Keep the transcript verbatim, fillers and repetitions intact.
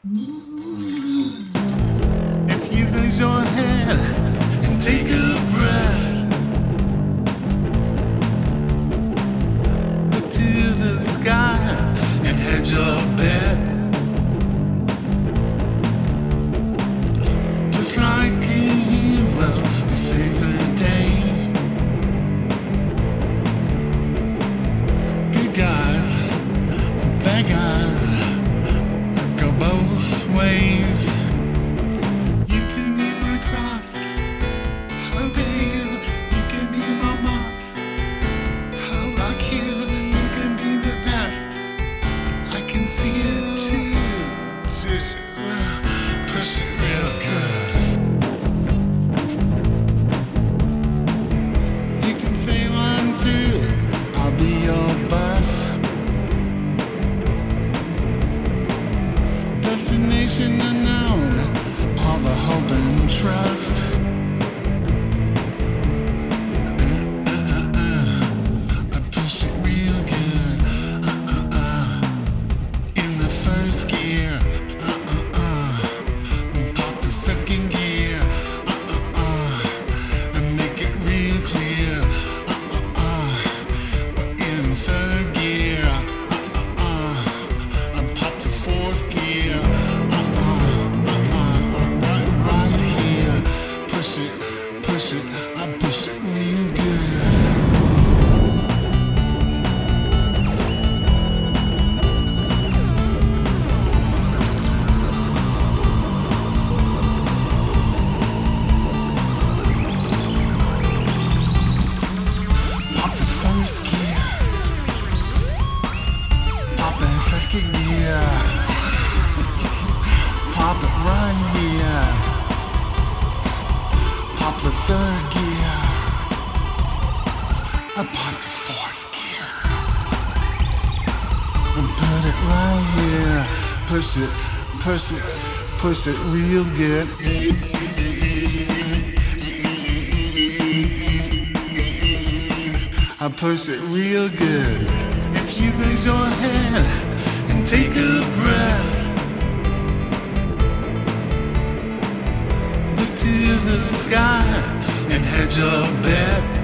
If you raise your head and take a breath, look to the sky and hedge your bet. Just like a hero who saves the day. Good guys, bad guys, go both ways. You can be my cross, oh babe, you can be my moss. I'll rock you, you can be the best. I can see it too. Push it, push it real good. You can sail on through, I'll be your bus. Destination unknown, all the hope and trust. Uh, uh, uh, I push it real good. Uh, uh, uh. In the first gear. Uh, uh, uh. Pop the second gear. Uh, uh, uh. And make it real clear. Uh, uh, uh. We're in third gear. Uh, uh, uh. And pop the fourth gear. Uh, uh, uh, uh. Right, right here. Push it, push it. I push it real good. Pop the first gear. Pop the second gear. Pop it right here. Pop the third gear. I pop the fourth gear. And put it right here. Push it, push it, push it real good. I push it real good. If you raise your head and take a breath, look to the sky and hedge your bet.